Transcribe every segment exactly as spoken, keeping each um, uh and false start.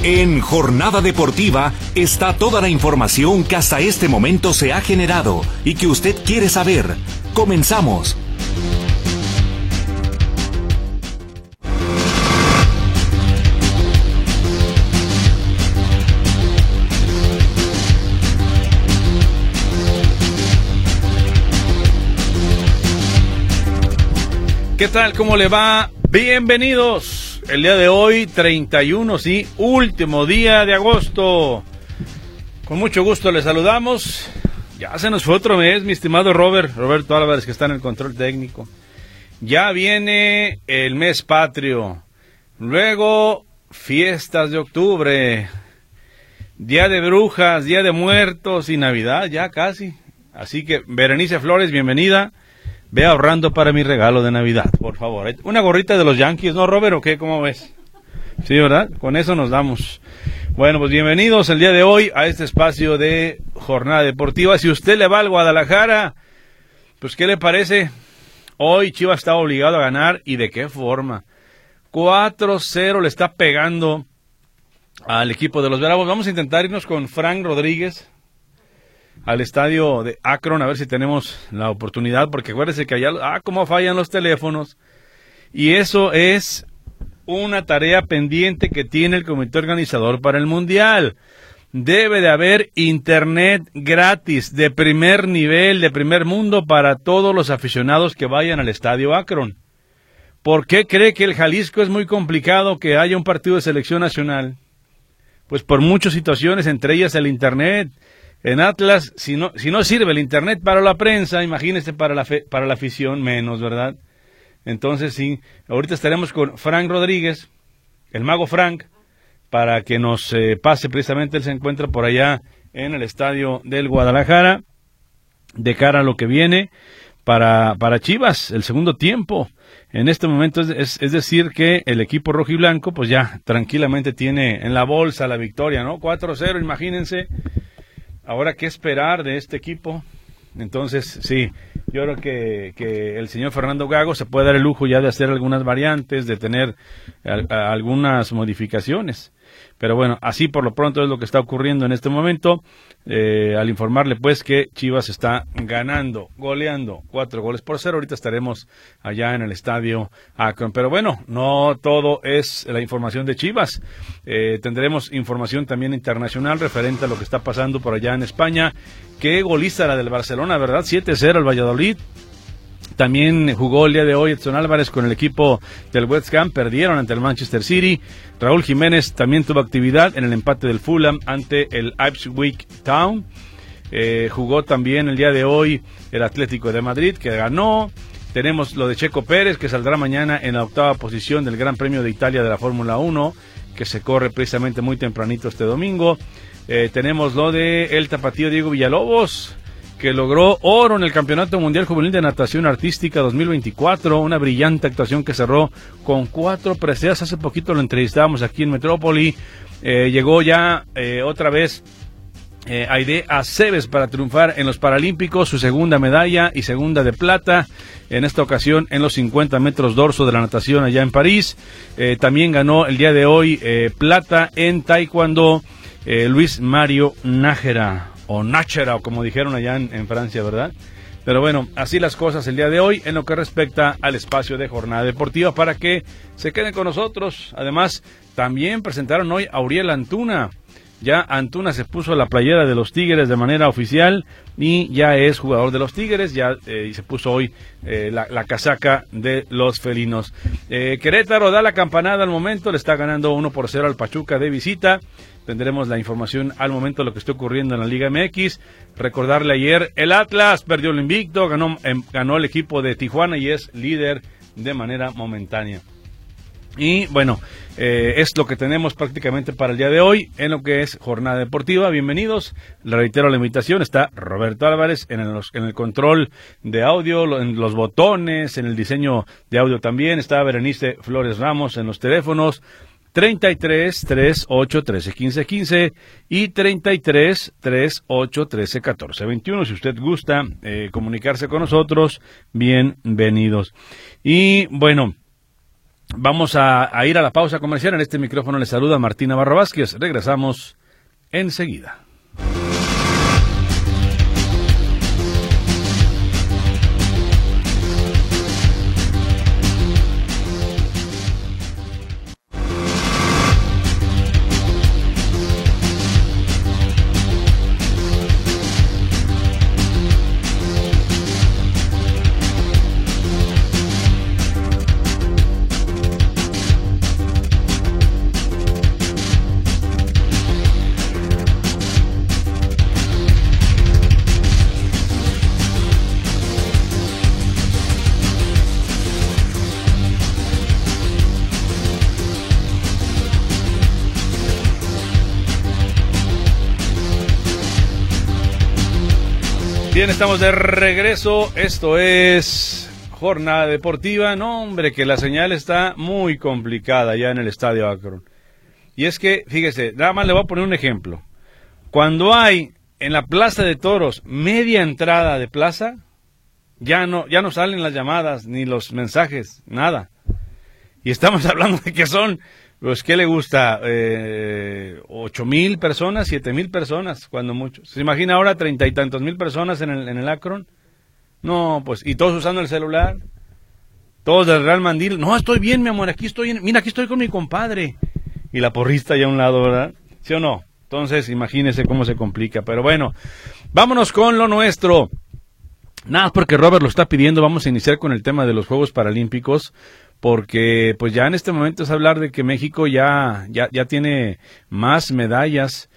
En Jornada Deportiva está toda la información que hasta este momento se ha generado y que usted quiere saber. Comenzamos. ¿Qué tal? ¿Cómo le va? Bienvenidos. El día de hoy, treinta y uno, sí, último día de agosto. Con mucho gusto les saludamos. Ya se nos fue otro mes, mi estimado Robert, Roberto Álvarez, que está en el control técnico. Ya viene el mes patrio. Luego, fiestas de octubre. Día de brujas, Día de muertos y Navidad, ya casi. Así que, Berenice Flores, bienvenida. Ve ahorrando para mi regalo de Navidad, por favor. Una gorrita de los Yankees, ¿no, Robert? ¿O qué? ¿Cómo ves? Sí, ¿verdad? Con eso nos damos. Bueno, pues bienvenidos el día de hoy a este espacio de Jornada Deportiva. Si usted le va al Guadalajara, pues ¿qué le parece? Hoy Chivas está obligado a ganar, ¿y de qué forma? cuatro cero le está pegando al equipo de los Bravos. Vamos a intentar irnos con Frank Rodríguez al estadio de Akron, a ver si tenemos la oportunidad, porque acuérdense que allá, ah, cómo fallan los teléfonos, y eso es una tarea pendiente que tiene el comité organizador para el Mundial. Debe de haber internet gratis, de primer nivel, de primer mundo, para todos los aficionados que vayan al estadio Akron. ¿Por qué cree que el Jalisco es muy complicado que haya un partido de selección nacional? Pues por muchas situaciones, entre ellas el internet. En Atlas, si no, si no sirve el internet para la prensa, imagínese para la, fe, para la afición menos, ¿verdad? Entonces sí, ahorita estaremos con Frank Rodríguez, el mago Frank, para que nos eh, pase precisamente, él se encuentra por allá en el estadio del Guadalajara, de cara a lo que viene para, para Chivas, el segundo tiempo. En este momento es, es, es decir que el equipo rojiblanco pues ya tranquilamente tiene en la bolsa la victoria, ¿no? cuatro cero, imagínense. Ahora, ¿qué esperar de este equipo? Entonces, sí, yo creo que, que el señor Fernando Gago se puede dar el lujo ya de hacer algunas variantes, de tener a, a, algunas modificaciones. Pero bueno, así por lo pronto es lo que está ocurriendo en este momento, eh, al informarle pues que Chivas está ganando, goleando cuatro goles por cero. Ahorita estaremos allá en el estadio Akron. Pero bueno, no todo es la información de Chivas. Eh, tendremos información también internacional referente a lo que está pasando por allá en España. Qué golista la del Barcelona, ¿verdad? siete cero al Valladolid. También jugó el día de hoy Edson Álvarez con el equipo del West Ham, perdieron ante el Manchester City. Raúl Jiménez también tuvo actividad en el empate del Fulham ante el Ipswich Town. Eh, jugó también el día de hoy el Atlético de Madrid, que ganó. Tenemos lo de Checo Pérez, que saldrá mañana en la octava posición del Gran Premio de Italia de la Fórmula uno, que se corre precisamente muy tempranito este domingo. Eh, tenemos lo de el tapatío Diego Villalobos, que logró oro en el Campeonato Mundial Juvenil de Natación Artística dos mil veinticuatro, una brillante actuación que cerró con cuatro preseas. Hace poquito lo entrevistábamos aquí en Metrópoli. Eh, llegó ya eh, otra vez eh, Aide Aceves para triunfar en los Paralímpicos, su segunda medalla y segunda de plata, en esta ocasión en los cincuenta metros dorso de la natación allá en París. Eh, también ganó el día de hoy eh, plata en taekwondo eh, Luis Mario Nájera, o Nájera, o como dijeron allá en, en Francia, ¿verdad? Pero bueno, así las cosas el día de hoy en lo que respecta al espacio de Jornada Deportiva, para que se queden con nosotros. Además, también presentaron hoy a Uriel Antuna. Ya Antuna se puso la playera de los Tigres de manera oficial y ya es jugador de los Tigres, ya eh, y se puso hoy eh, la, la casaca de los felinos. Eh, Querétaro da la campanada al momento, le está ganando uno por cero al Pachuca de visita. Tendremos la información al momento de lo que está ocurriendo en la Liga M X. Recordarle ayer, el Atlas perdió el invicto, ganó, eh, ganó el equipo de Tijuana y es líder de manera momentánea. Y bueno, eh, es lo que tenemos prácticamente para el día de hoy en lo que es Jornada Deportiva. Bienvenidos, le reitero la invitación, está Roberto Álvarez en el, en el control de audio, en los botones, en el diseño de audio también, está Berenice Flores Ramos en los teléfonos treinta y tres, treinta y ocho, trece, quince, quince y treinta y tres, treinta y ocho, trece, catorce, veintiuno. Si usted gusta eh, comunicarse con nosotros, bienvenidos. Y bueno, Vamos a, a ir a la pausa comercial. En este micrófono le saluda Martín Navarro Vázquez. Regresamos enseguida. Bien, estamos de regreso. Esto es Jornada Deportiva. No, hombre, que la señal está muy complicada ya en el Estadio Akron. Y es que, fíjese, nada más le voy a poner un ejemplo. Cuando hay en la Plaza de Toros media entrada de plaza, ya no, ya no salen las llamadas ni los mensajes, nada. Y estamos hablando de que son, pues, ¿qué le gusta? Eh, ocho mil personas, siete mil personas, cuando mucho. ¿Se imagina ahora treinta y tantos mil personas en el, en el Akron? No, pues, y todos usando el celular. Todos del Real Mandil. No, estoy bien, mi amor, aquí estoy, en, mira, aquí estoy con mi compadre. Y la porrista allá a un lado, ¿verdad? ¿Sí o no? Entonces, imagínese cómo se complica. Pero bueno, vámonos con lo nuestro. Nada, porque Robert lo está pidiendo, vamos a iniciar con el tema de los Juegos Paralímpicos, porque pues ya en este momento es hablar de que México ya, ya, ya tiene más medallas,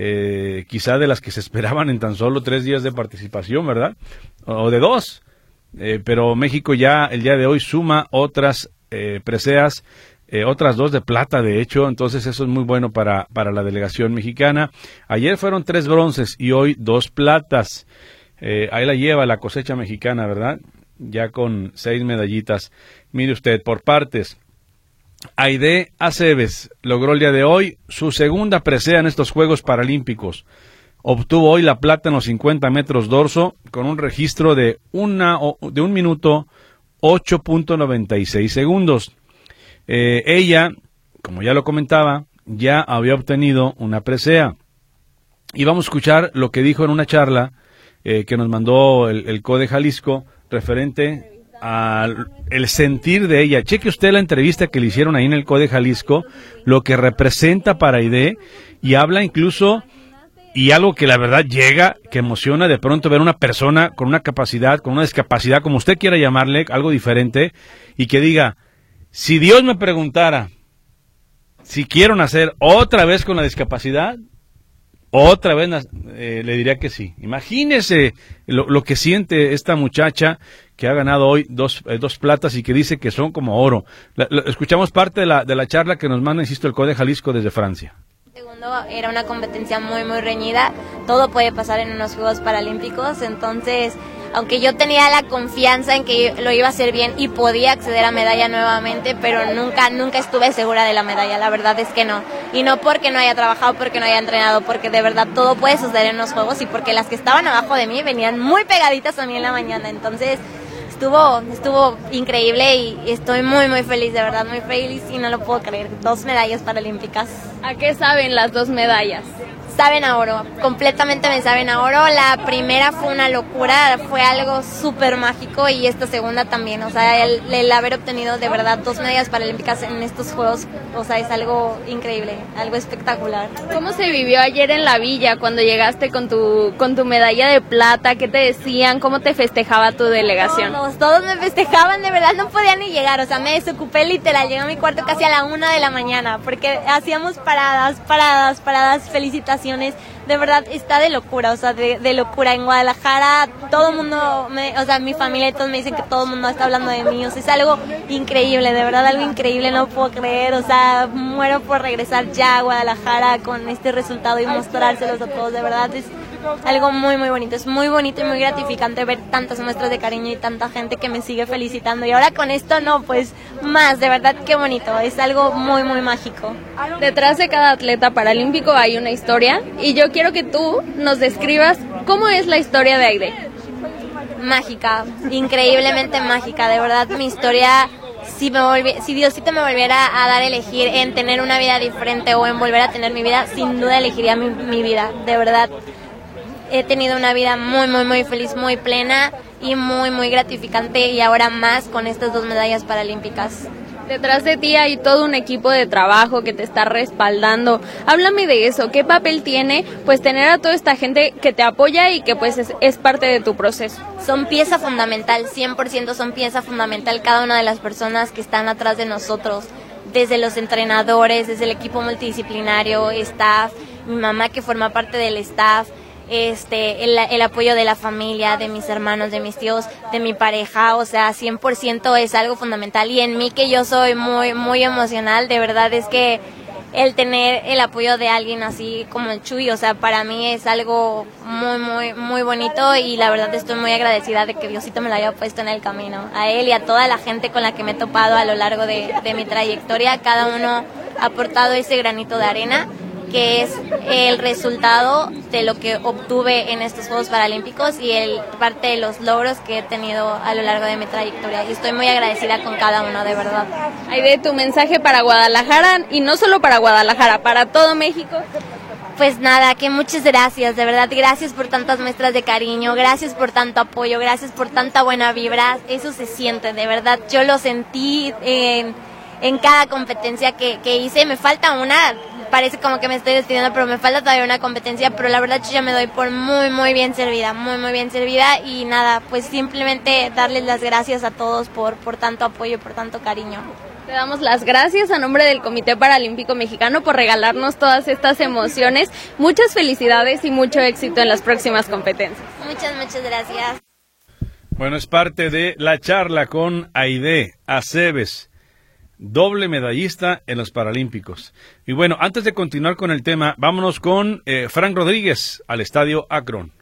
eh, quizá de las que se esperaban en tan solo tres días de participación, ¿verdad? O de dos, eh, pero México ya el día de hoy suma otras eh, preseas, eh, otras dos de plata, de hecho, entonces eso es muy bueno para, para la delegación mexicana. Ayer fueron tres bronces y hoy dos platas. Eh, ahí la lleva la cosecha mexicana, ¿verdad? Ya con seis medallitas. Mire usted, por partes. Aide Aceves logró el día de hoy su segunda presea en estos Juegos Paralímpicos. Obtuvo hoy la plata en los cincuenta metros dorso con un registro de, una, de un minuto ocho punto noventa y seis segundos. Eh, ella, como ya lo comentaba, ya había obtenido una presea. Y vamos a escuchar lo que dijo en una charla Eh, que nos mandó el, el C O D E Jalisco referente al el sentir de ella. Cheque usted la entrevista que le hicieron ahí en el C O D E Jalisco, lo que representa para Aide, y habla incluso, y algo que la verdad llega, que emociona de pronto ver una persona con una capacidad, con una discapacidad, como usted quiera llamarle, algo diferente, y que diga, si Dios me preguntara si quiero nacer otra vez con la discapacidad, otra vez eh, le diría que sí. Imagínese lo, lo que siente esta muchacha que ha ganado hoy dos, eh, dos platas y que dice que son como oro. La, la, escuchamos parte de la, de la charla que nos manda, insisto, el C O D E Jalisco desde Francia. Segundo, era una competencia muy, muy reñida. Todo puede pasar en unos Juegos Paralímpicos, entonces, aunque yo tenía la confianza en que lo iba a hacer bien y podía acceder a medalla nuevamente, pero nunca, nunca estuve segura de la medalla, la verdad es que no. Y no porque no haya trabajado, porque no haya entrenado, porque de verdad todo puede suceder en los Juegos y porque las que estaban abajo de mí venían muy pegaditas a mí en la mañana, entonces estuvo, estuvo increíble y estoy muy, muy feliz, de verdad, muy feliz y no lo puedo creer. Dos medallas paralímpicas. ¿A qué saben las dos medallas? Saben a oro, completamente me saben a oro. La primera fue una locura, fue algo súper mágico y esta segunda también, o sea, el, el haber obtenido de verdad dos medallas paralímpicas en estos Juegos, o sea, es algo increíble, algo espectacular. ¿Cómo se vivió ayer en la villa cuando llegaste con tu con tu medalla de plata? ¿Qué te decían? ¿Cómo te festejaba tu delegación? Todos, todos me festejaban, de verdad no podía ni llegar, o sea, me desocupé literal, llegué a mi cuarto casi a la una de la mañana, porque hacíamos paradas, paradas, paradas, felicitaciones. De verdad está de locura, o sea, de, de locura. En Guadalajara todo el mundo, me, o sea, mi familia y todos me dicen que todo el mundo está hablando de mí, o sea, es algo increíble, de verdad algo increíble, no puedo creer, o sea, muero por regresar ya a Guadalajara con este resultado y mostrárselos a todos, de verdad es algo muy muy bonito, es muy bonito y muy gratificante ver tantas muestras de cariño y tanta gente que me sigue felicitando y ahora con esto no, pues más, de verdad qué bonito, es algo muy muy mágico. Detrás de cada atleta paralímpico hay una historia y yo quiero que tú nos describas cómo es la historia de Aide. Mágica, increíblemente mágica, de verdad mi historia si, me volvi, si Diosito me volviera a dar a elegir en tener una vida diferente o en volver a tener mi vida, sin duda elegiría mi, mi vida, de verdad. He tenido una vida muy, muy, muy feliz, muy plena y muy, muy gratificante, y ahora más con estas dos medallas paralímpicas. Detrás de ti hay todo un equipo de trabajo que te está respaldando. Háblame de eso, ¿qué papel tiene pues tener a toda esta gente que te apoya y que pues es, es parte de tu proceso? Son pieza fundamental, cien por ciento son pieza fundamental cada una de las personas que están atrás de nosotros, desde los entrenadores, desde el equipo multidisciplinario, staff, mi mamá que forma parte del staff, este el, el apoyo de la familia, de mis hermanos, de mis tíos, de mi pareja, o sea, cien por ciento es algo fundamental. Y en mí, que yo soy muy muy emocional, de verdad es que el tener el apoyo de alguien así como el Chuy, o sea, para mí es algo muy muy muy bonito, y la verdad estoy muy agradecida de que Diosito me lo haya puesto en el camino, a él y a toda la gente con la que me he topado a lo largo de, de mi trayectoria. Cada uno ha aportado ese granito de arena, que es el resultado de lo que obtuve en estos Juegos Paralímpicos y el parte de los logros que he tenido a lo largo de mi trayectoria. Y estoy muy agradecida con cada uno, de verdad. Aide, tu mensaje para Guadalajara, y no solo para Guadalajara, para todo México. Pues nada, que muchas gracias, de verdad, gracias por tantas muestras de cariño, gracias por tanto apoyo, gracias por tanta buena vibra. Eso se siente, de verdad, yo lo sentí en, en cada competencia que, que hice. Me falta una, parece como que me estoy despidiendo, pero me falta todavía una competencia, pero la verdad yo ya me doy por muy, muy bien servida, muy, muy bien servida. Y nada, pues simplemente darles las gracias a todos por, por tanto apoyo y por tanto cariño. Te damos las gracias a nombre del Comité Paralímpico Mexicano por regalarnos todas estas emociones. Muchas felicidades y mucho éxito en las próximas competencias. Muchas, muchas gracias. Bueno, es parte de la charla con Aide Aceves, doble medallista en los Paralímpicos. Y bueno, antes de continuar con el tema, vámonos con eh, Frank Rodríguez al Estadio Akron.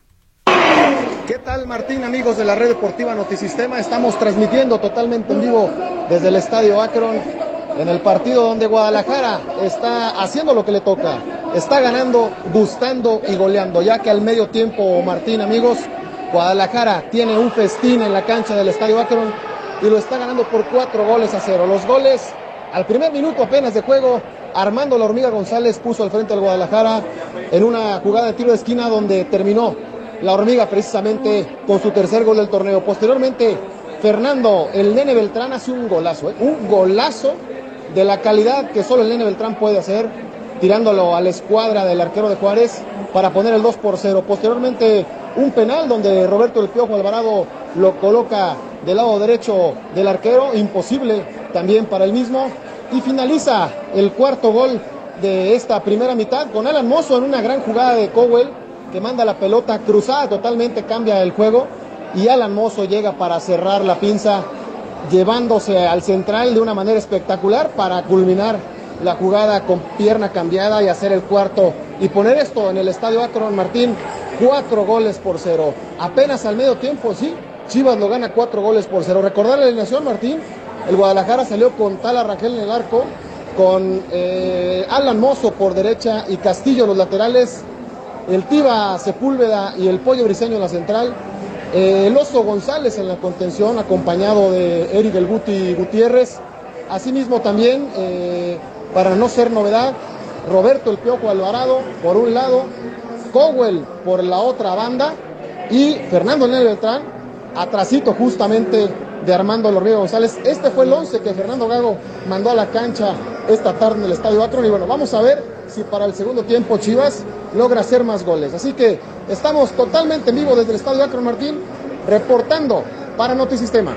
¿Qué tal, Martín, amigos de la Red Deportiva Notisistema? Estamos transmitiendo totalmente en vivo desde el Estadio Akron, en el partido donde Guadalajara está haciendo lo que le toca. Está ganando, gustando y goleando, ya que al medio tiempo, Martín, amigos, Guadalajara tiene un festín en la cancha del Estadio Akron y lo está ganando por cuatro goles a cero. Los goles, al primer minuto apenas de juego, Armando La Hormiga González puso al frente al Guadalajara en una jugada de tiro de esquina donde terminó La Hormiga precisamente con su tercer gol del torneo. Posteriormente, Fernando, el Nene Beltrán, hace un golazo, ¿eh? un golazo de la calidad que solo el Nene Beltrán puede hacer, tirándolo a la escuadra del arquero de Juárez para poner el dos por cero. Posteriormente, un penal donde Roberto El Piojo Alvarado lo coloca del lado derecho del arquero, imposible también para el mismo, y finaliza el cuarto gol de esta primera mitad con Alan Mozo en una gran jugada de Cowell, que manda la pelota cruzada, totalmente cambia el juego, y Alan Mozo llega para cerrar la pinza, llevándose al central de una manera espectacular para culminar la jugada con pierna cambiada y hacer el cuarto y poner esto en el Estadio Akron, Martín, cuatro goles por cero. Apenas al medio tiempo, sí, Chivas lo gana cuatro goles por cero. Recordar la alineación, Martín, el Guadalajara salió con Tala Rangel en el arco, con eh, Alan Mozo por derecha y Castillo en los laterales, el Tiva Sepúlveda y el Pollo Briseño en la central, eh, el Oso González en la contención, acompañado de Eric El Guti Gutiérrez. Asimismo también, eh, para no ser novedad, Roberto El Piojo Alvarado por un lado, Cowell por la otra banda y Fernando Nene Beltrán atrasito justamente de Armando La Hormiga González. Este fue el once que Fernando Gago mandó a la cancha esta tarde en el Estadio Akron, y bueno, vamos a ver si para el segundo tiempo Chivas logra hacer más goles. Así que estamos totalmente en vivo desde el Estadio Akron, Martín, reportando para Notisistema.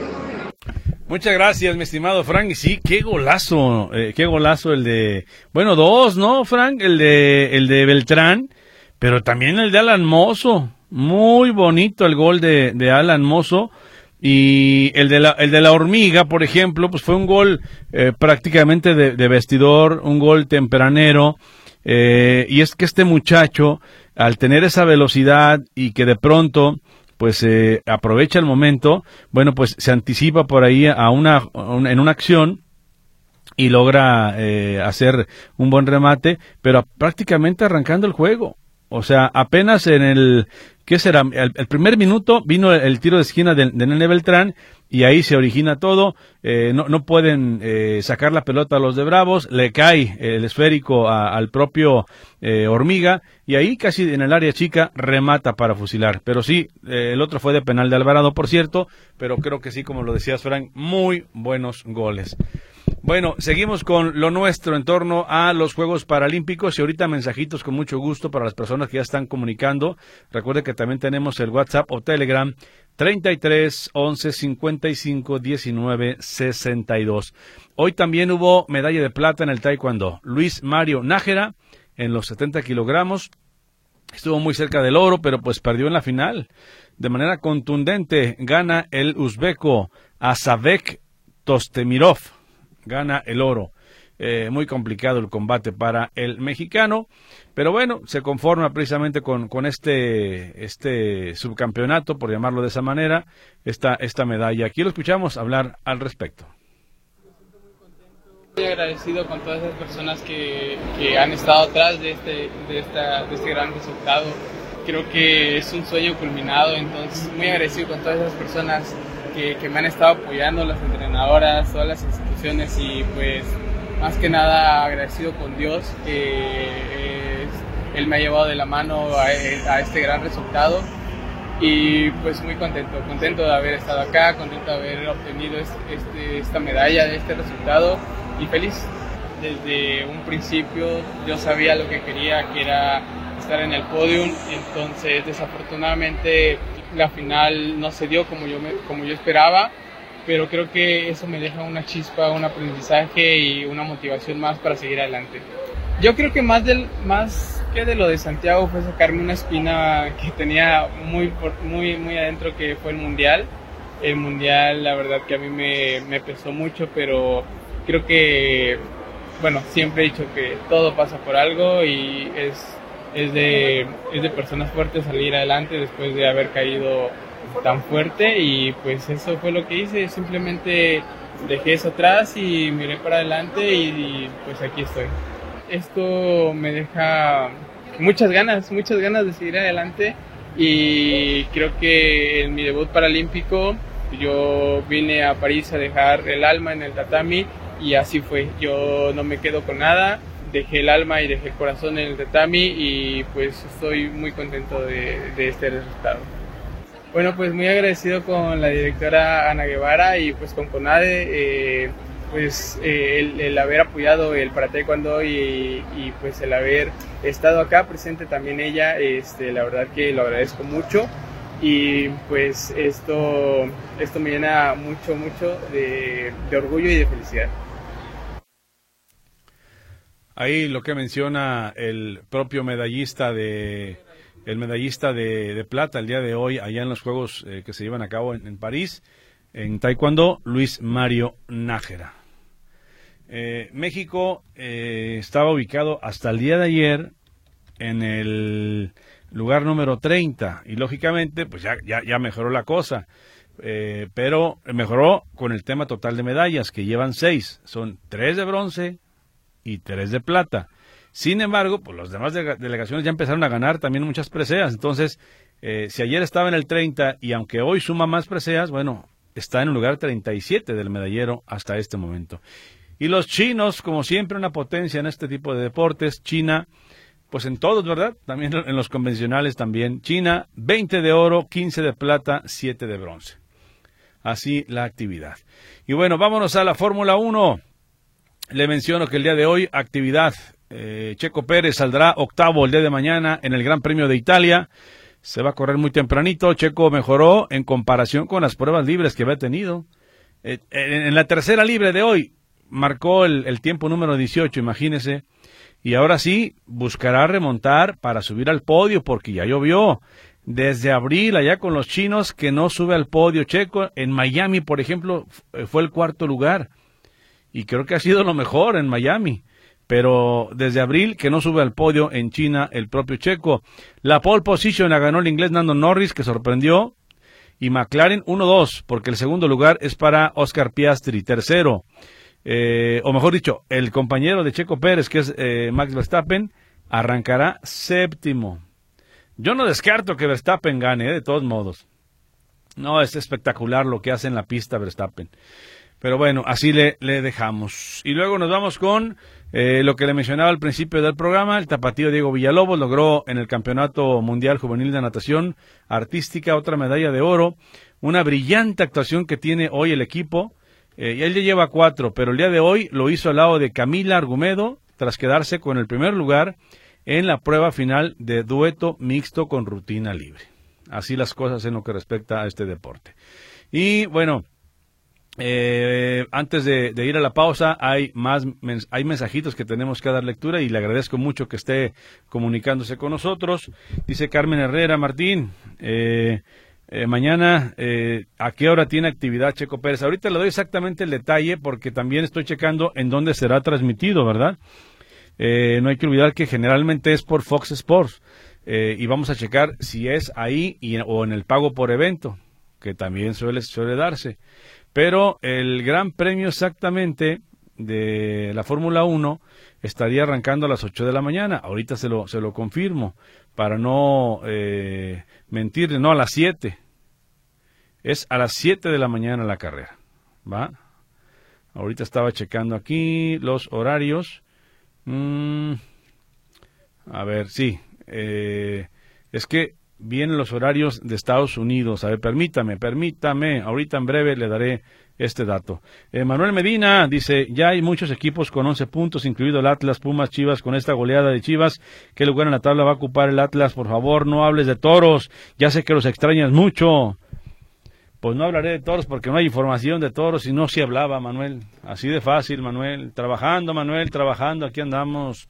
Muchas gracias, mi estimado Frank. Y sí, qué golazo, eh, qué golazo el de, bueno, dos, ¿no, Frank? El de, el de Beltrán, pero también el de Alan Mozo. Muy bonito el gol de, de Alan Mozo. Y el de la, el de la Hormiga, por ejemplo, pues fue un gol eh, prácticamente de, de vestidor, un gol tempranero. Eh, y es que este muchacho, al tener esa velocidad y que de pronto pues eh, aprovecha el momento, bueno, pues se anticipa por ahí a una, a una en una acción y logra eh, hacer un buen remate, pero prácticamente arrancando el juego. O sea, apenas en el, ¿qué será? El, el primer minuto vino el, el tiro de esquina de, de Nene Beltrán, y ahí se origina todo. Eh, no, no pueden eh, sacar la pelota a los de Bravos, le cae el esférico a, al propio eh, Hormiga, y ahí casi en el área chica remata para fusilar. Pero sí, eh, el otro fue de penal de Alvarado, por cierto, pero creo que sí, como lo decías, Frank, muy buenos goles. Bueno, seguimos con lo nuestro en torno a los Juegos Paralímpicos, y ahorita mensajitos con mucho gusto para las personas que ya están comunicando. Recuerde que también tenemos el WhatsApp o Telegram treinta y tres, once, cincuenta y cinco, diecinueve, sesenta y dos. Hoy también hubo medalla de plata en el Taekwondo. Luis Mario Nájera en los setenta kilogramos estuvo muy cerca del oro, pero pues perdió en la final. De manera contundente gana el uzbeco Asavek Tostemirov. Gana el oro. Eh, muy complicado el combate para el mexicano, pero bueno, se conforma precisamente con, con este, este subcampeonato, por llamarlo de esa manera, esta, esta medalla. Aquí lo escuchamos hablar al respecto. Muy agradecido con todas esas personas que, que han estado atrás de este, de, esta, de este gran resultado. Creo que es un sueño culminado, entonces muy agradecido con todas esas personas que, que me han estado apoyando, las entrenadoras, todas las instituciones, y pues más que nada agradecido con Dios, que eh, Él me ha llevado de la mano a, a este gran resultado, y pues muy contento, contento de haber estado acá, contento de haber obtenido este, este, esta medalla, de este resultado, y feliz. Desde un principio yo sabía lo que quería, que era estar en el podium, entonces desafortunadamente la final no se dio como yo, me, como yo esperaba, pero creo que eso me deja una chispa, un aprendizaje y una motivación más para seguir adelante. Yo creo que más, del, más que de lo de Santiago fue sacarme una espina que tenía muy, muy, muy adentro, que fue el Mundial. El Mundial, la verdad que a mí me, me pesó mucho, pero creo que, bueno, siempre he dicho que todo pasa por algo, y es, es, de, es de personas fuertes salir adelante después de haber caído tan fuerte, y pues eso fue lo que hice. Simplemente dejé eso atrás y miré para adelante, y, y pues aquí estoy. Esto me deja muchas ganas, muchas ganas de seguir adelante, y creo que en mi debut paralímpico yo vine a París a dejar el alma en el tatami, y así fue. Yo no me quedo con nada, dejé el alma y dejé el corazón en el tatami, y pues estoy muy contento de, de este resultado. Bueno, pues muy agradecido con la directora Ana Guevara y pues con CONADE, eh, pues eh, el, el haber apoyado el para taekwondo, y, y pues el haber estado acá presente también ella, este, la verdad que lo agradezco mucho, y pues esto, esto me llena mucho, mucho de, de orgullo y de felicidad. Ahí lo que menciona el propio medallista de el medallista de, de plata el día de hoy allá en los Juegos eh, que se llevan a cabo en, en París, en Taekwondo, Luis Mario Nájera. Eh, México eh, estaba ubicado hasta el día de ayer en el lugar número treinta, y lógicamente pues ya, ya, ya mejoró la cosa, eh, pero mejoró con el tema total de medallas, que llevan seis, son tres de bronce y tres de plata. Sin embargo, pues las demás de- delegaciones ya empezaron a ganar también muchas preseas. Entonces, eh, si ayer estaba en el treinta, y aunque hoy suma más preseas, bueno, está en el lugar treinta y siete del medallero hasta este momento. Y los chinos, como siempre, una potencia en este tipo de deportes. China, pues en todos, ¿verdad? También en los convencionales también. China, veinte de oro, quince de plata, siete de bronce. Así la actividad. Y bueno, vámonos a la Fórmula uno. Le menciono que el día de hoy, actividad. Eh, Checo Pérez saldrá octavo el día de mañana en el Gran Premio de Italia. Se va a correr muy tempranito. Checo mejoró en comparación con las pruebas libres que había tenido. Eh, en, en la tercera libre de hoy marcó el, el tiempo número dieciocho, imagínese. Y ahora sí, buscará remontar para subir al podio, porque ya llovió. Desde abril, allá con los chinos, que no sube al podio Checo. En Miami, por ejemplo, fue el cuarto lugar. Y creo que ha sido lo mejor en Miami. Pero desde abril que no sube al podio en China el propio Checo. La pole position la ganó el inglés Lando Norris, que sorprendió. Y McLaren uno dos, porque el segundo lugar es para Oscar Piastri, tercero. Eh, o mejor dicho, el compañero de Checo Pérez, que es eh, Max Verstappen, arrancará séptimo. Yo no descarto que Verstappen gane, eh, de todos modos. No, es espectacular lo que hace en la pista Verstappen. Pero bueno, así le, le dejamos. Y luego nos vamos con eh, lo que le mencionaba al principio del programa. El tapatío Diego Villalobos logró en el Campeonato Mundial Juvenil de Natación Artística otra medalla de oro. Una brillante actuación que tiene hoy el equipo. Eh, y él ya lleva cuatro, pero el día de hoy lo hizo al lado de Camila Argumedo, tras quedarse con el primer lugar en la prueba final de dueto mixto con rutina libre. Así las cosas en lo que respecta a este deporte. Y bueno, Eh, antes de, de ir a la pausa, hay más mens hay mensajitos que tenemos que dar lectura y le agradezco mucho que esté comunicándose con nosotros. Dice Carmen Herrera, Martín, eh, eh, mañana, eh, ¿a qué hora tiene actividad Checo Pérez? Ahorita le doy exactamente el detalle porque también estoy checando en dónde será transmitido, ¿verdad? Eh, no hay que olvidar que generalmente es por Fox Sports eh, y vamos a checar si es ahí y, o en el pago por evento, que también suele, suele darse. Pero el Gran Premio exactamente de la Fórmula uno estaría arrancando a las ocho de la mañana. Ahorita se lo, se lo confirmo para no eh, mentirle. No, a las siete. Es a las siete de la mañana la carrera. ¿Va? Ahorita estaba checando aquí los horarios. Mm, a ver, sí. Eh, es que vienen los horarios de Estados Unidos. A ver, permítame, permítame. Ahorita en breve le daré este dato. Eh, Manuel Medina dice, ya hay muchos equipos con once puntos, incluido el Atlas, Pumas, Chivas. Con esta goleada de Chivas, ¿qué lugar en la tabla va a ocupar el Atlas? Por favor, no hables de Toros. Ya sé que los extrañas mucho. Pues no hablaré de Toros porque no hay información de Toros y no se hablaba, Manuel. Así de fácil, Manuel. Trabajando, Manuel, trabajando. Aquí andamos.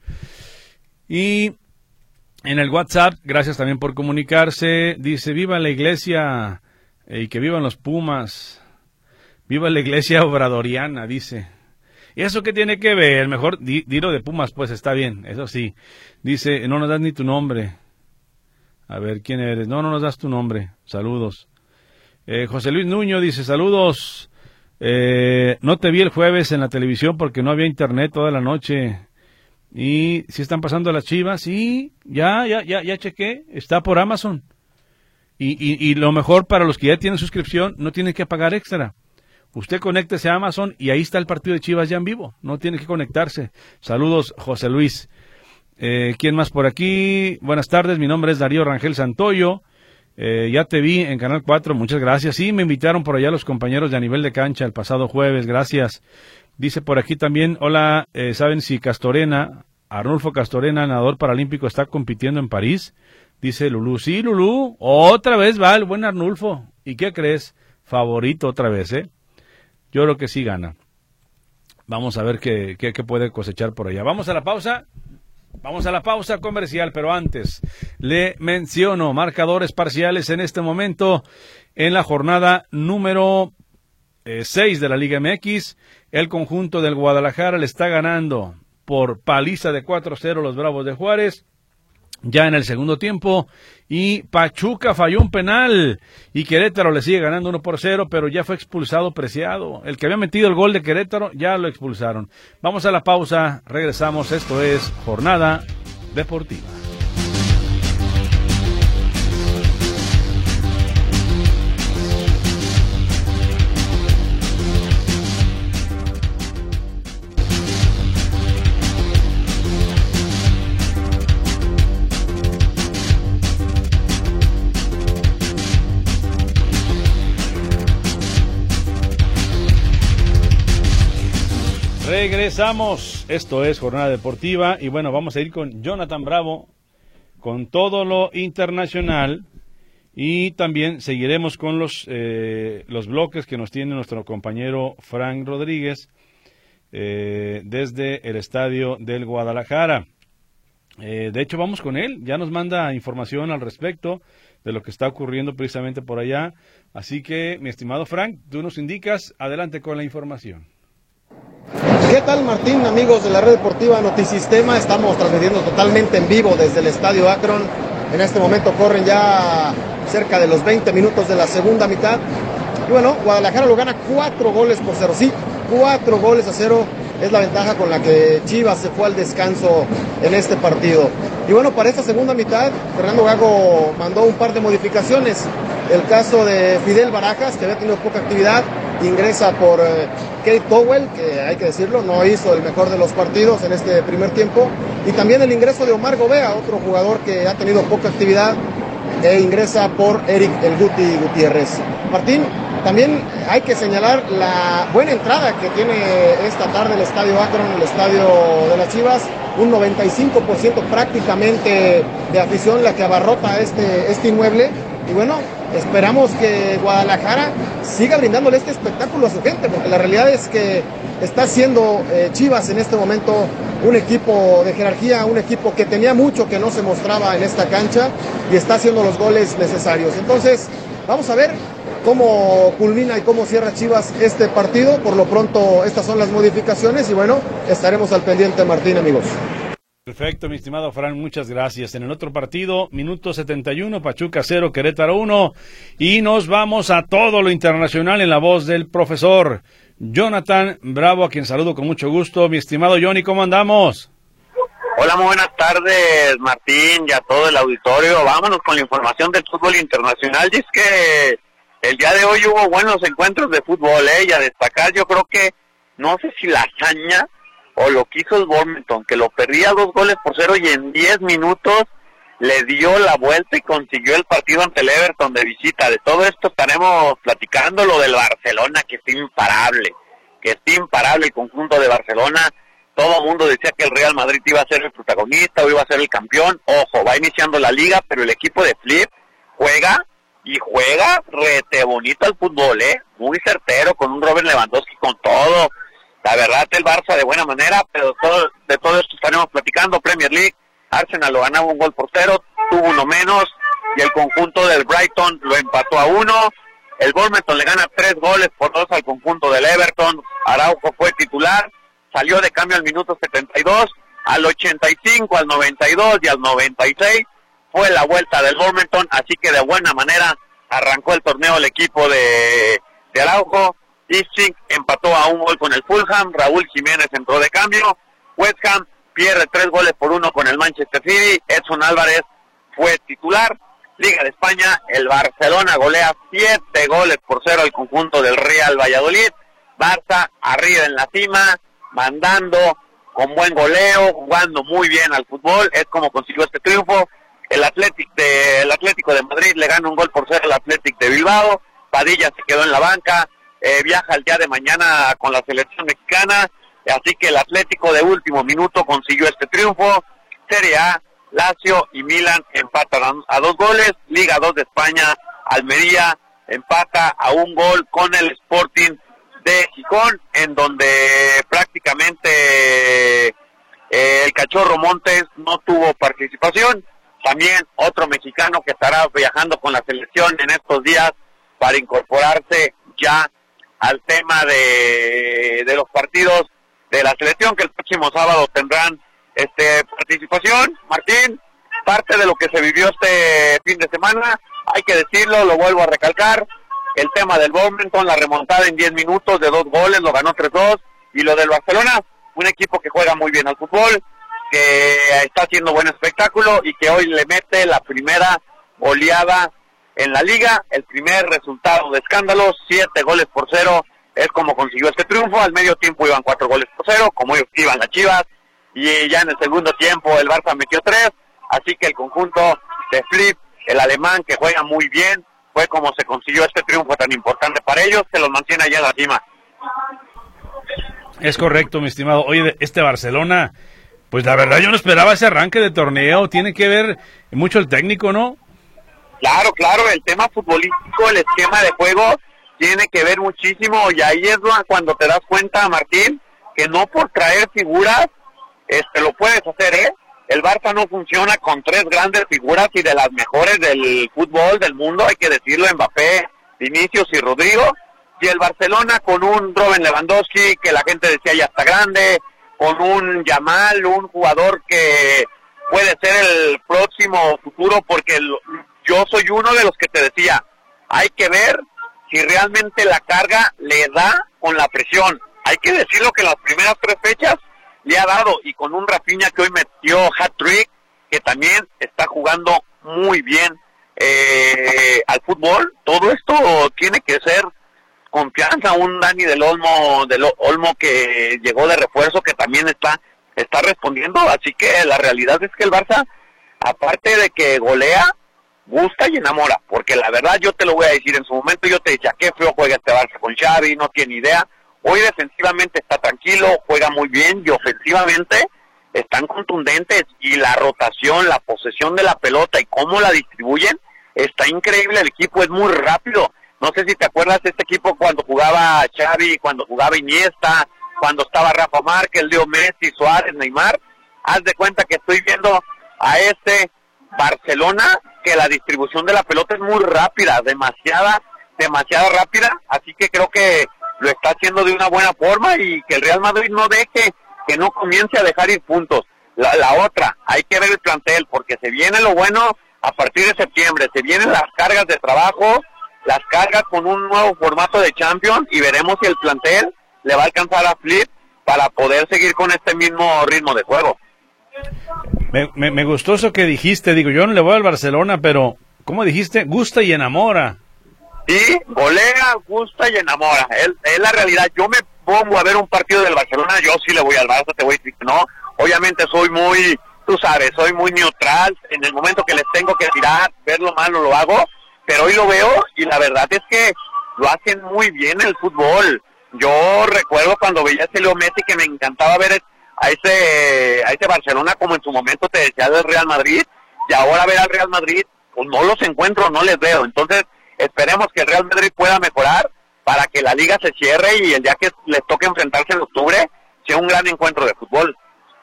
Y en el WhatsApp, gracias también por comunicarse, dice, viva la iglesia eh, y que vivan los Pumas, viva la iglesia obradoriana, dice. ¿Y eso qué tiene que ver? Mejor di, dilo de Pumas, pues está bien, eso sí. Dice, no nos das ni tu nombre. A ver, ¿quién eres? No, no nos das tu nombre. Saludos. Eh, José Luis Nuño dice, saludos. Eh, no te vi el jueves en la televisión porque no había internet toda la noche. Y si están pasando las Chivas, sí, ya, ya, ya, ya chequé, está por Amazon. Y, y, y lo mejor para los que ya tienen suscripción, no tienen que pagar extra. Usted conéctese a Amazon y ahí está el partido de Chivas ya en vivo, no tiene que conectarse. Saludos, José Luis. Eh, ¿Quién más por aquí? Buenas tardes, mi nombre es Darío Rangel Santoyo. Eh, ya te vi en Canal cuatro, muchas gracias. Sí, me invitaron por allá los compañeros de A Nivel de Cancha el pasado jueves, gracias. Dice por aquí también, hola, eh, ¿saben si Castorena, Arnulfo Castorena, nadador paralímpico, está compitiendo en París? Dice Lulú, sí, Lulú, otra vez va el buen Arnulfo. ¿Y qué crees? Favorito otra vez, ¿eh? Yo creo que sí gana. Vamos a ver qué, qué, qué puede cosechar por allá. Vamos a la pausa. Vamos a la pausa comercial, pero antes le menciono marcadores parciales en este momento en la jornada número seis de la Liga M X. El conjunto del Guadalajara le está ganando por paliza de cuatro cero los Bravos de Juárez, ya en el segundo tiempo, y Pachuca falló un penal, y Querétaro le sigue ganando uno por cero, pero ya fue expulsado Preciado. El que había metido el gol de Querétaro, ya lo expulsaron. Vamos a la pausa, regresamos, esto es Jornada Deportiva. Regresamos, esto es Jornada Deportiva y bueno, vamos a ir con Jonathan Bravo, con todo lo internacional y también seguiremos con los, eh, los bloques que nos tiene nuestro compañero Frank Rodríguez eh, desde el estadio del Guadalajara. Eh, de hecho vamos con él, ya nos manda información al respecto de lo que está ocurriendo precisamente por allá, así que mi estimado Frank, tú nos indicas, adelante con la información. ¿Qué tal, Martín, amigos de la Red Deportiva Notisistema? Estamos transmitiendo totalmente en vivo desde el Estadio Akron. En este momento corren ya cerca de los veinte minutos de la segunda mitad. Y bueno, Guadalajara lo gana cuatro goles por cero. Sí, cuatro goles a cero es la ventaja con la que Chivas se fue al descanso en este partido. Y bueno, para esta segunda mitad, Fernando Gago mandó un par de modificaciones. El caso de Fidel Barajas, que había tenido poca actividad, ingresa por eh, Kate Cowell, que hay que decirlo, no hizo el mejor de los partidos en este primer tiempo. Y también el ingreso de Omar Gobea, otro jugador que ha tenido poca actividad, e ingresa por Eric El Guti Gutiérrez. Martín, también hay que señalar la buena entrada que tiene esta tarde el Estadio Akron, el estadio de las Chivas. Un noventa y cinco por ciento prácticamente de afición la que abarrota este, este inmueble. Y bueno, esperamos que Guadalajara siga brindándole este espectáculo a su gente, porque la realidad es que está siendo eh, Chivas en este momento un equipo de jerarquía, un equipo que tenía mucho que no se mostraba en esta cancha y está haciendo los goles necesarios. Entonces, vamos a ver cómo culmina y cómo cierra Chivas este partido. Por lo pronto, estas son las modificaciones y bueno, estaremos al pendiente, Martín, amigos. Perfecto, mi estimado Fran, muchas gracias. En el otro partido, minuto setenta y uno, Pachuca cero, Querétaro uno, y nos vamos a todo lo internacional en la voz del profesor Jonathan Bravo, a quien saludo con mucho gusto. Mi estimado Johnny, ¿cómo andamos? Hola, muy buenas tardes, Martín, y a todo el auditorio. Vámonos con la información del fútbol internacional. Y es que el día de hoy hubo buenos encuentros de fútbol, ¿eh? Y a destacar, yo creo que, no sé si la hazaña o lo que hizo el Bournemouth, que lo perdía dos goles por cero y en diez minutos le dio la vuelta y consiguió el partido ante el Everton de visita. De todo esto estaremos platicando. Lo del Barcelona, que está imparable, que está imparable el conjunto de Barcelona. Todo el mundo decía que el Real Madrid iba a ser el protagonista o iba a ser el campeón. Ojo, va iniciando la liga, pero el equipo de Flip juega y juega rete bonito al fútbol, ¿eh? Muy certero, con un Robert Lewandowski con todo. La verdad, el Barça de buena manera, pero todo, de todo esto estaremos platicando. Premier League, Arsenal lo ganaba un gol por cero, tuvo uno menos, y el conjunto del Brighton lo empató a uno. El Bournemouth le gana tres goles por dos al conjunto del Everton. Araujo fue titular, salió de cambio al minuto setenta y dos, al ochenta y cinco, al noventa y dos y al noventa y seis fue la vuelta del Bournemouth, así que de buena manera arrancó el torneo el equipo de, de Araujo. Ipswich empató a un gol con el Fulham, Raúl Jiménez entró de cambio, West Ham pierde tres goles por uno con el Manchester City, Edson Álvarez fue titular. Liga de España, el Barcelona golea siete goles por cero al conjunto del Real Valladolid. Barça arriba en la cima, mandando con buen goleo, jugando muy bien al fútbol, es como consiguió este triunfo. El Atlético de, el Atlético de Madrid le gana un gol por cero al Atlético de Bilbao. Padilla se quedó en la banca, eh, viaja el día de mañana con la selección mexicana, así que el Atlético de último minuto consiguió este triunfo. Serie A, Lazio y Milan empatan a dos goles. Liga dos de España, Almería empata a un gol con el Sporting de Gijón, en donde prácticamente eh, el Cachorro Montes no tuvo participación. También otro mexicano que estará viajando con la selección en estos días para incorporarse ya al tema de, de los partidos de la selección, que el próximo sábado tendrán este participación. Martín, parte de lo que se vivió este fin de semana, hay que decirlo, lo vuelvo a recalcar, el tema del Bournemouth, la remontada en diez minutos de dos goles, lo ganó tres dos, y lo del Barcelona, un equipo que juega muy bien al fútbol, que está haciendo buen espectáculo y que hoy le mete la primera goleada en la liga, el primer resultado de escándalo, siete goles por cero, es como consiguió este triunfo. Al medio tiempo iban cuatro goles por cero, como iban las Chivas, y ya en el segundo tiempo el Barça metió tres, así que el conjunto de Flip, el alemán que juega muy bien, fue como se consiguió este triunfo tan importante para ellos, que los mantiene allá en la cima. Es correcto, mi estimado. Oye, este Barcelona, pues la verdad yo no esperaba ese arranque de torneo, tiene que ver mucho el técnico, ¿no? Claro, claro, el tema futbolístico, el esquema de juego, tiene que ver muchísimo, y ahí es cuando te das cuenta, Martín, que no por traer figuras, este lo puedes hacer, ¿eh? El Barça no funciona con tres grandes figuras y de las mejores del fútbol del mundo, hay que decirlo, Mbappé, Vinicius y Rodrigo, y el Barcelona con un Robert Lewandowski que la gente decía ya está grande, con un Yamal, un jugador que puede ser el próximo futuro, porque el, yo soy uno de los que te decía, hay que ver si realmente la carga le da con la presión. Hay que decirlo que las primeras tres fechas le ha dado, y con un Rafinha que hoy metió hat-trick, que también está jugando muy bien eh, al fútbol, todo esto tiene que ser confianza. Un Dani del Olmo, del Olmo que llegó de refuerzo, que también está, está respondiendo, así que la realidad es que el Barça, aparte de que golea, gusta y enamora, porque la verdad yo te lo voy a decir, en su momento yo te decía, qué feo juega este Barça con Xavi, no tiene idea. Hoy defensivamente está tranquilo, juega muy bien, y ofensivamente están contundentes, y la rotación, la posesión de la pelota y cómo la distribuyen, está increíble. El equipo es muy rápido. No sé si te acuerdas de este equipo cuando jugaba Xavi, cuando jugaba Iniesta, cuando estaba Rafa Márquez, Leo Messi, Suárez, Neymar. Haz de cuenta que estoy viendo a este Barcelona, que la distribución de la pelota es muy rápida, demasiada, demasiado rápida, así que creo que lo está haciendo de una buena forma, y que el Real Madrid no deje, que no comience a dejar ir puntos. La, la otra, hay que ver el plantel, porque se viene lo bueno a partir de septiembre, se vienen las cargas de trabajo, las cargas con un nuevo formato de Champions, y veremos si el plantel le va a alcanzar a Flip para poder seguir con este mismo ritmo de juego. Me, me, me gustó eso que dijiste, digo, yo no le voy al Barcelona, pero, ¿cómo dijiste? Gusta y enamora. Sí, golea, gusta y enamora, es, es la realidad. Yo me pongo a ver un partido del Barcelona, yo sí le voy al Barça, te voy a decir que no, obviamente soy muy, tú sabes, soy muy neutral, en el momento que les tengo que tirar, ver lo malo lo hago, pero hoy lo veo, y la verdad es que lo hacen muy bien el fútbol. Yo recuerdo cuando veía a ese Leo Messi, que me encantaba ver a ese a ese Barcelona, como en su momento te decía del Real Madrid, y ahora ver al Real Madrid, pues no los encuentro, no les veo. Entonces esperemos que el Real Madrid pueda mejorar para que la liga se cierre, y el día que les toque enfrentarse en octubre sea un gran encuentro de fútbol.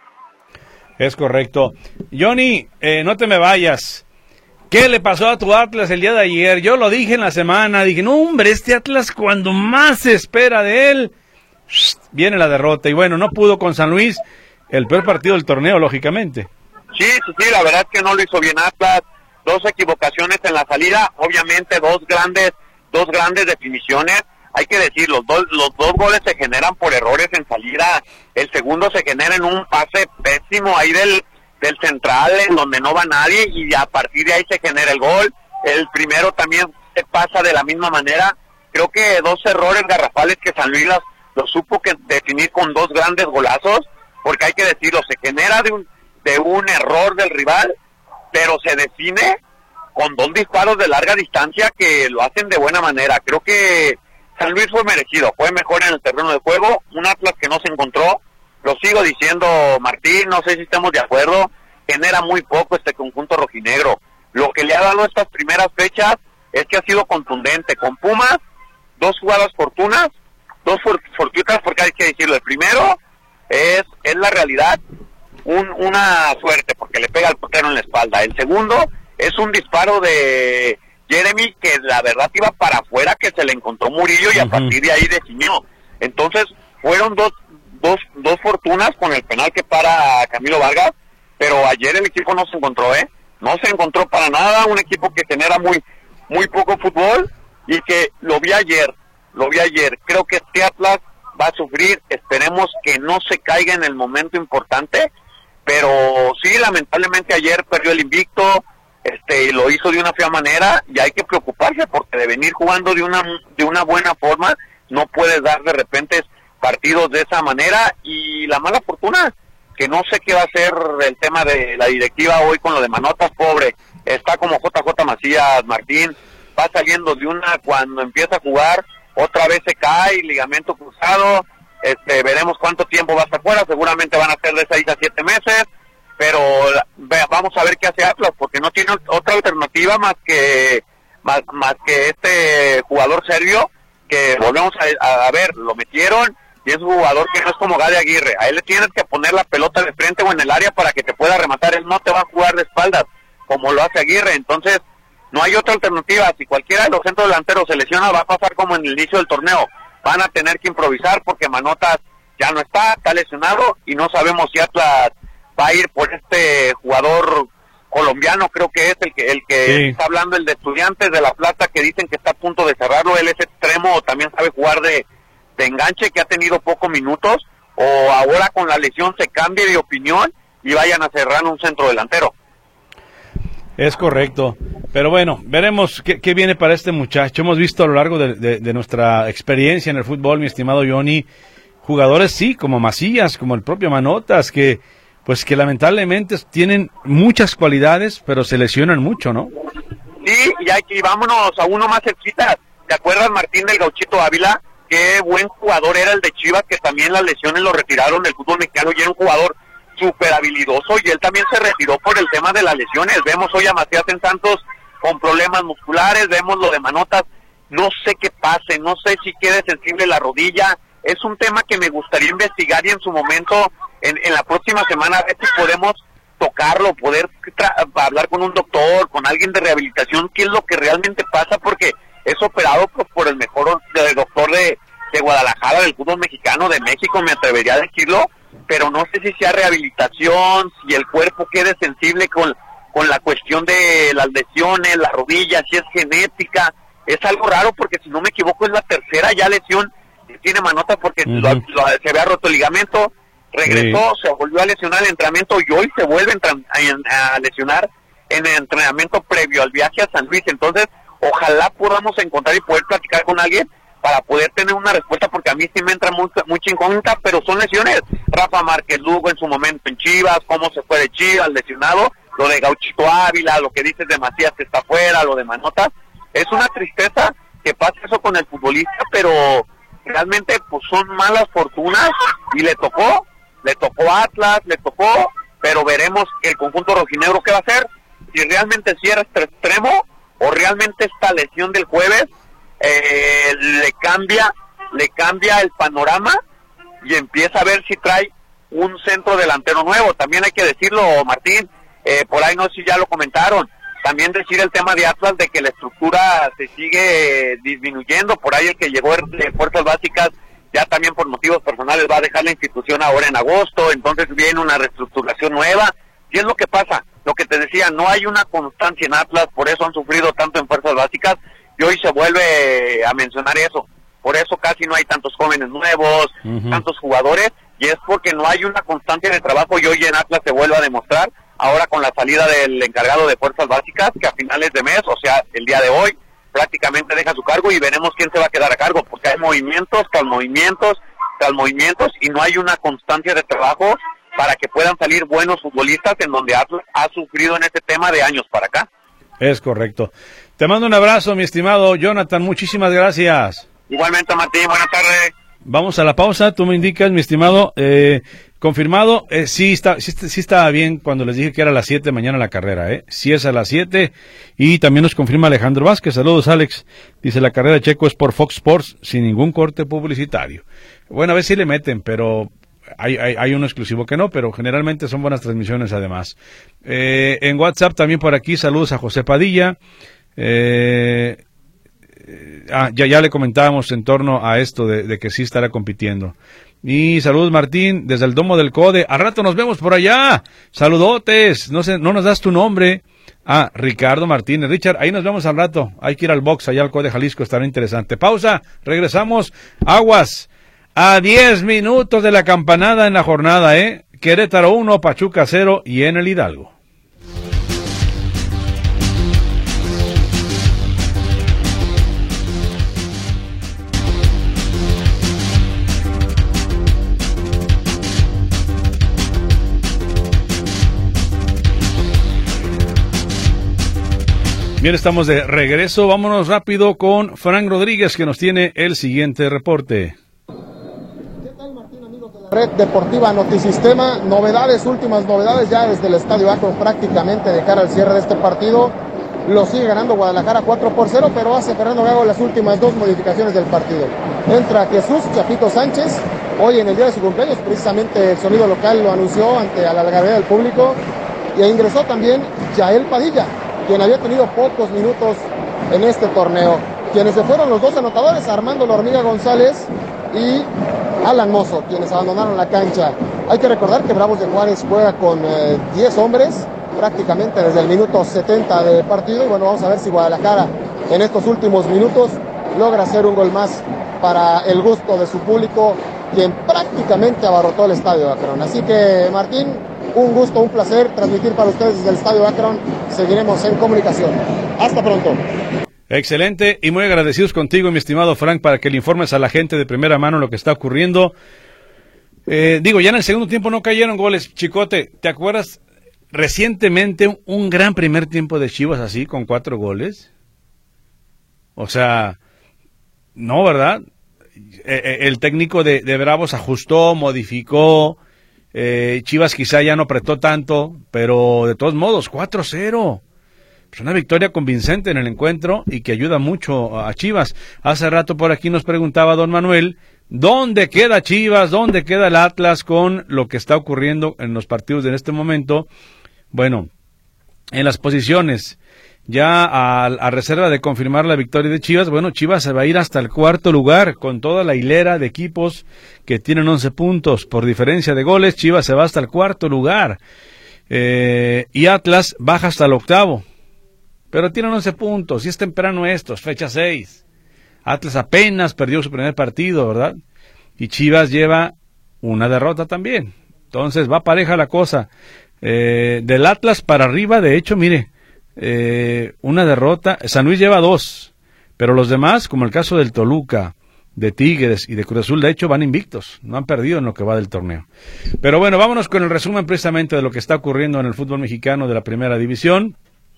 Es correcto. Johnny, eh, no te me vayas. ¿Qué le pasó a tu Atlas el día de ayer? Yo lo dije en la semana, dije, no hombre, este Atlas cuando más se espera de él, viene la derrota, y bueno, no pudo con San Luis, el peor partido del torneo, lógicamente. Sí, sí, sí, la verdad es que no lo hizo bien Atlas, dos equivocaciones en la salida, obviamente dos grandes, dos grandes definiciones, hay que decir, los dos, los dos goles se generan por errores en salida, el segundo se genera en un pase pésimo ahí del, del central, en donde no va nadie, y a partir de ahí se genera el gol, el primero también se pasa de la misma manera. Creo que dos errores garrafales que San Luis los, los supo que definir con dos grandes golazos, porque hay que decirlo, se genera de un, de un error del rival, pero se define con dos disparos de larga distancia que lo hacen de buena manera. Creo que San Luis fue merecido, fue mejor en el terreno de juego, un Atlas que no se encontró, lo sigo diciendo, Martín, no sé si estamos de acuerdo, genera muy poco este conjunto rojinegro. Lo que le ha dado estas primeras fechas es que ha sido contundente. Con Pumas, dos jugadas fortunas, dos for- fortuitas, porque hay que decirlo, el primero es, es la realidad, un, una suerte, porque le pega al portero en la espalda. El segundo es un disparo de Jeremy, que la verdad iba para afuera, que se le encontró Murillo, y a partir de ahí definió. Entonces, fueron dos, dos, dos fortunas con el penal que para Camilo Vargas, pero ayer el equipo no se encontró, ¿eh? No se encontró para nada, un equipo que genera muy, muy poco fútbol, y que lo vi ayer, lo vi ayer. Creo que este Atlas va a sufrir, esperemos que no se caiga en el momento importante, pero sí, lamentablemente ayer perdió el invicto, este, y lo hizo de una fea manera, y hay que preocuparse, porque de venir jugando de una, de una buena forma, no puedes dar de repente partidos de esa manera. Y la mala fortuna, que no sé qué va a ser el tema de la directiva hoy con lo de Manotas, pobre, está como J J Macías, Martín, va saliendo de una, cuando empieza a jugar, otra vez se cae, ligamento cruzado, este, veremos cuánto tiempo va a estar fuera, seguramente van a ser de seis a siete meses, pero ve, vamos a ver qué hace Atlas, porque no tiene otra alternativa más que, más, más que este jugador serbio, que volvemos a, a ver, lo metieron, y es un jugador que no es como Gade Aguirre, a él le tienes que poner la pelota de frente o en el área para que te pueda rematar, él no te va a jugar de espaldas, como lo hace Aguirre. Entonces no hay otra alternativa. Si cualquiera de los centros delanteros se lesiona, va a pasar como en el inicio del torneo, van a tener que improvisar, porque Manotas ya no está, está lesionado, y no sabemos si Atlas va a ir por este jugador colombiano, creo que es el que el que sí está hablando, el de Estudiantes de La Plata, que dicen que está a punto de cerrarlo. Él es extremo, también sabe jugar de, de enganche, que ha tenido pocos minutos, o ahora con la lesión se cambie de opinión y vayan a cerrar un centro delantero. Es correcto. Pero bueno, veremos qué, qué viene para este muchacho. Hemos visto a lo largo de, de, de nuestra experiencia en el fútbol, mi estimado Johnny, jugadores sí, como Macías, como el propio Manotas, que pues que lamentablemente tienen muchas cualidades, pero se lesionan mucho, ¿no? Sí, y aquí vámonos a uno más cerquita. ¿Te acuerdas, Martín, del Gauchito Ávila? Qué buen jugador era el de Chivas, que también las lesiones lo retiraron del fútbol mexicano, y era un jugador súper habilidoso, y él también se retiró por el tema de las lesiones. Vemos hoy a Macías en Santos con problemas musculares, vemos lo de Manotas, no sé qué pase, no sé si quede sensible la rodilla. Es un tema que me gustaría investigar y en su momento, en, en la próxima semana, a ver si podemos tocarlo, poder hablar con un doctor, con alguien de rehabilitación, qué es lo que realmente pasa, porque es operado pues, por el mejor de, doctor de, de Guadalajara, del fútbol mexicano, de México, me atrevería a decirlo, pero no sé si sea rehabilitación, si el cuerpo quede sensible con, con la cuestión de las lesiones, la rodilla, si es genética. Es algo raro porque, si no me equivoco, es la tercera ya lesión que tiene Manotas, porque uh-huh. lo, lo, se había roto el ligamento, regresó, sí. se volvió a lesionar el entrenamiento y hoy se vuelve a, a lesionar en el entrenamiento previo al viaje a San Luis. Entonces, ojalá podamos encontrar y poder platicar con alguien para poder tener una respuesta, porque a mí sí me entra mucha, mucha incógnita, pero son lesiones. Rafa Márquez Lugo en su momento en Chivas, cómo se fue de Chivas lesionado, lo de Gauchito Ávila, lo que dices de Macías que está fuera, lo de Manotas. Es una tristeza que pase eso con el futbolista, pero realmente pues son malas fortunas, y le tocó, le tocó Atlas, le tocó, pero veremos el conjunto rojinegro qué va a hacer, si realmente cierra este extremo, o realmente esta lesión del jueves eh, le cambia, le cambia el panorama, y empieza a ver si trae un centro delantero nuevo. También hay que decirlo, Martín, eh, por ahí no sé si ya lo comentaron, también decir el tema de Atlas, de que la estructura se sigue disminuyendo. Por ahí el que llegó de Fuerzas Básicas ya también por motivos personales va a dejar la institución ahora en agosto, entonces viene una reestructuración nueva. ¿Qué es lo que pasa? Lo que te decía, no hay una constancia en Atlas, por eso han sufrido tanto en Fuerzas Básicas, y hoy se vuelve a mencionar eso. Por eso casi no hay tantos jóvenes nuevos, uh-huh. tantos jugadores, y es porque no hay una constancia de trabajo, y hoy en Atlas se vuelve a demostrar, ahora con la salida del encargado de Fuerzas Básicas, que a finales de mes, o sea, el día de hoy, prácticamente deja su cargo, y veremos quién se va a quedar a cargo, porque hay movimientos tras movimientos tras movimientos, y no hay una constancia de trabajo para que puedan salir buenos futbolistas, en donde Atlas ha sufrido en este tema de años para acá. Es correcto. Te mando un abrazo, mi estimado Jonathan, muchísimas gracias. Igualmente, Martín, buenas tardes. Vamos a la pausa, tú me indicas, mi estimado, eh, confirmado, eh, sí, está, sí, sí estaba bien cuando les dije que era a las siete mañana la carrera, eh, sí es a las siete, y también nos confirma Alejandro Vázquez. Saludos, Alex, dice la carrera de Checo es por Fox Sports, sin ningún corte publicitario. Bueno, a ver si le meten, pero hay, hay, hay uno exclusivo que no, pero generalmente son buenas transmisiones además. Eh, en WhatsApp también por aquí, saludos a José Padilla, eh... Ah, ya, ya le comentábamos en torno a esto de, de que sí estará compitiendo. Y saludos, Martín, desde el Domo del Code. Al rato nos vemos por allá. Saludotes. No sé, no nos das tu nombre. Ah, Ricardo Martínez. Richard, ahí nos vemos al rato. Hay que ir al box allá al Code Jalisco, estará interesante. Pausa, regresamos. Aguas. A diez minutos de la campanada en la jornada, ¿eh? Querétaro uno, Pachuca cero, y en el Hidalgo. Bien, estamos de regreso. Vámonos rápido con Frank Rodríguez, que nos tiene el siguiente reporte. ¿Qué tal, Martín, amigos de la Red Deportiva Notisistema? Novedades, últimas novedades ya desde el Estadio Akron, prácticamente de cara al cierre de este partido. Lo sigue ganando Guadalajara cuatro por cero, pero hace Fernando Gago las últimas dos modificaciones del partido. Entra Jesús Chapito Sánchez, hoy en el día de su cumpleaños, precisamente el sonido local lo anunció ante a la algarabía del público, y ingresó también Yael Padilla, quien había tenido pocos minutos en este torneo. Quienes se fueron los dos anotadores, Armando La Hormiga González y Alan Mozo, quienes abandonaron la cancha. Hay que recordar que Bravos de Juárez juega con eh, diez hombres, prácticamente desde el minuto setenta de partido, y bueno, vamos a ver si Guadalajara en estos últimos minutos logra hacer un gol más para el gusto de su público, quien prácticamente abarrotó el estadio de Akron. Así que, Martín, un gusto, un placer transmitir para ustedes desde el Estadio Akron. Seguiremos en comunicación. Hasta pronto. Excelente, y muy agradecidos contigo, mi estimado Frank, para que le informes a la gente de primera mano lo que está ocurriendo. Eh, digo, ya en el segundo tiempo no cayeron goles. Chicote, ¿te acuerdas recientemente un gran primer tiempo de Chivas así, con cuatro goles? O sea, no, ¿verdad? Eh, el técnico de, de Bravos ajustó, modificó, eh, Chivas quizá ya no apretó tanto, pero de todos modos, cuatro cero. Pues una victoria convincente en el encuentro y que ayuda mucho a Chivas. Hace rato por aquí nos preguntaba don Manuel, ¿dónde queda Chivas? ¿Dónde queda el Atlas con lo que está ocurriendo en los partidos en este momento? Bueno, en las posiciones, ya a, a reserva de confirmar la victoria de Chivas, bueno, Chivas se va a ir hasta el cuarto lugar con toda la hilera de equipos que tienen once puntos. Por diferencia de goles, Chivas se va hasta el cuarto lugar. Eh, y Atlas baja hasta el octavo. Pero tienen once puntos, y es temprano esto, es fecha seis. Atlas apenas perdió su primer partido, ¿verdad? Y Chivas lleva una derrota también. Entonces va pareja la cosa. Eh, del Atlas para arriba, de hecho, mire, eh, una derrota. San Luis lleva dos, pero los demás, como el caso del Toluca, de Tigres y de Cruz Azul, de hecho van invictos, no han perdido en lo que va del torneo. Pero bueno, vámonos con el resumen precisamente de lo que está ocurriendo en el fútbol mexicano de la primera división.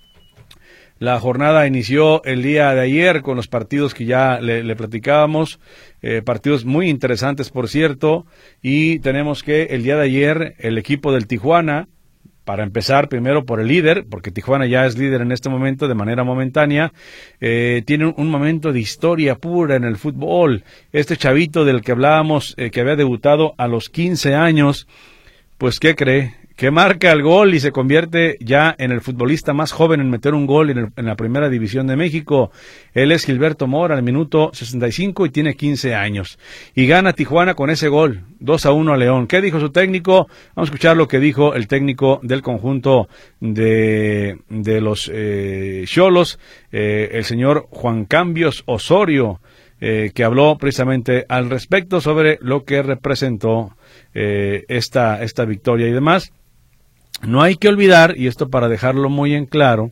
La jornada inició el día de ayer con los partidos que ya le, le platicábamos, eh, partidos muy interesantes por cierto, y tenemos que el día de ayer el equipo del Tijuana, para empezar primero por el líder, porque Tijuana ya es líder en este momento de manera momentánea, eh, tiene un, un momento de historia pura en el fútbol. Este chavito del que hablábamos, eh, que había debutado a los quince años, pues ¿qué cree? Que marca el gol y se convierte ya en el futbolista más joven en meter un gol en, el, en la primera división de México. Él es Gilberto Mora, al minuto sesenta y cinco y tiene quince años. Y gana Tijuana con ese gol, dos a uno a León. ¿Qué dijo su técnico? Vamos a escuchar lo que dijo el técnico del conjunto de, de los Xolos, eh, eh, el señor Juan Cambios Osorio, eh, que habló precisamente al respecto sobre lo que representó eh, esta, esta victoria y demás. No hay que olvidar, y esto para dejarlo muy en claro,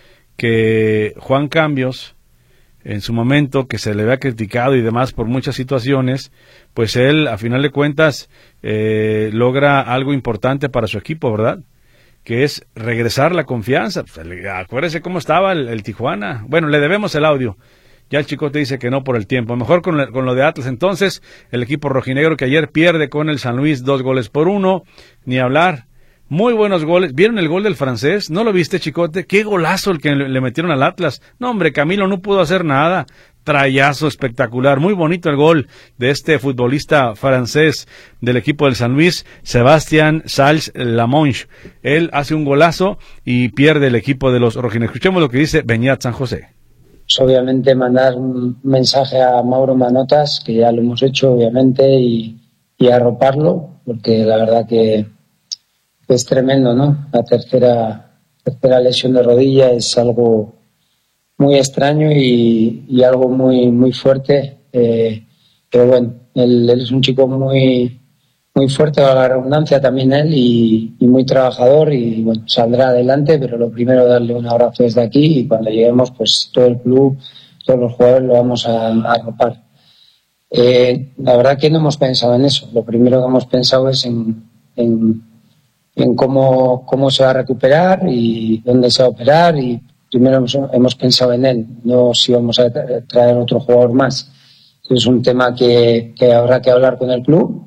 que Juan Cambios, en su momento, que se le había criticado y demás por muchas situaciones, pues él, a final de cuentas, eh, logra algo importante para su equipo, ¿verdad? Que es regresar la confianza. Pues, acuérdese cómo estaba el, el Tijuana. Bueno, le debemos el audio. Ya el Chicote dice que no por el tiempo. Mejor con, con lo de Atlas. Entonces, el equipo rojinegro que ayer pierde con el San Luis dos goles por uno. Ni hablar. Muy buenos goles. ¿Vieron el gol del francés? ¿No lo viste, Chicote? ¡Qué golazo el que le, le metieron al Atlas! No, hombre, Camilo no pudo hacer nada. Trayazo espectacular. Muy bonito el gol de este futbolista francés del equipo del San Luis, Sebastián Salls Lamonche. Él hace un golazo y pierde el equipo de los rojinegros. Escuchemos lo que dice Beñat San José. Pues obviamente mandar un mensaje a Mauro Manotas, que ya lo hemos hecho obviamente, y, y arroparlo, porque la verdad que es tremendo, ¿no? La tercera, tercera lesión de rodilla es algo muy extraño y, y algo muy, muy fuerte, eh, pero bueno, él, él es un chico muy, muy fuerte, a la redundancia también él, y, y muy trabajador, y bueno, saldrá adelante, pero lo primero darle un abrazo desde aquí, y cuando lleguemos pues todo el club, todos los jugadores lo vamos a, a arropar. Eh, la verdad que no hemos pensado en eso, lo primero que hemos pensado es en, en, en cómo, cómo se va a recuperar y dónde se va a operar, y primero hemos, hemos pensado en él, no si vamos a traer otro jugador más. Es un tema que, que habrá que hablar con el club,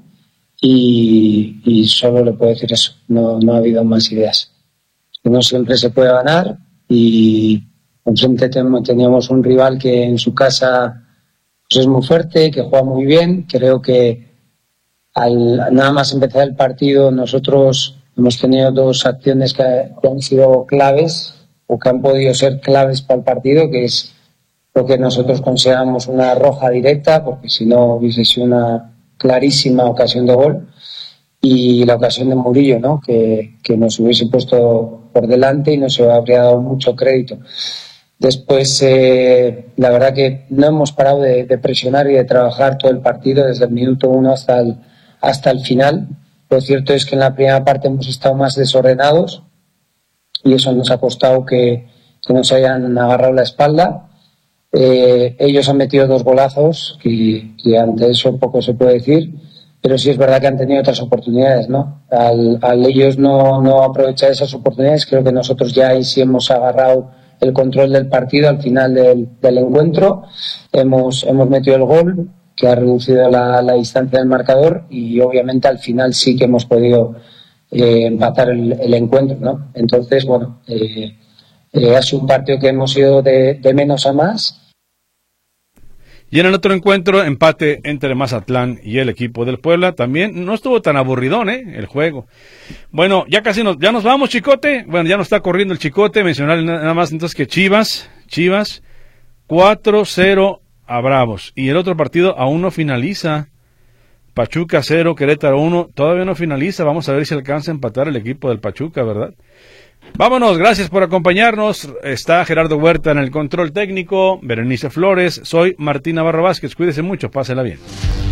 y, y solo le puedo decir eso, no, no ha habido más ideas. No siempre se puede ganar, y enfrente teníamos un rival que en su casa pues es muy fuerte, que juega muy bien. Creo que al nada más empezar el partido nosotros hemos tenido dos acciones que, que han sido claves, o que han podido ser claves para el partido, que es lo que nosotros consideramos una roja directa, porque si no hubiese sido una clarísima ocasión de gol, y la ocasión de Murillo, ¿no? que, que nos hubiese puesto por delante y nos habría dado mucho crédito. Después, eh, la verdad que no hemos parado de, de presionar y de trabajar todo el partido, desde el minuto uno hasta el, hasta el final. Lo cierto es que en la primera parte hemos estado más desordenados y eso nos ha costado que, que nos hayan agarrado la espalda. Eh, ellos han metido dos golazos, que, que ante eso poco se puede decir, pero sí es verdad que han tenido otras oportunidades, ¿no? Al, al ellos no, no aprovechar esas oportunidades, creo que nosotros ya ahí sí hemos agarrado el control del partido al final del, del encuentro. Hemos, hemos metido el gol, que ha reducido la, la distancia del marcador, y obviamente al final sí que hemos podido eh, empatar el, el encuentro, ¿no? Entonces, bueno, eh, eh, ha sido un partido que hemos ido de, de menos a más. Y en el otro encuentro, empate entre Mazatlán y el equipo del Puebla. También no estuvo tan aburridón, ¿eh? El juego. Bueno, ya casi nos, ya nos vamos, Chicote. Bueno, ya nos está corriendo el Chicote. Mencionar nada más entonces que Chivas, Chivas, cuatro cero a Bravos. Y el otro partido aún no finaliza. Pachuca cero, Querétaro uno. Todavía no finaliza. Vamos a ver si alcanza a empatar el equipo del Pachuca, ¿verdad? Vámonos, gracias por acompañarnos. Está Gerardo Huerta en el control técnico, Berenice Flores, soy Martín Navarro Vázquez. Cuídese mucho, pásela bien.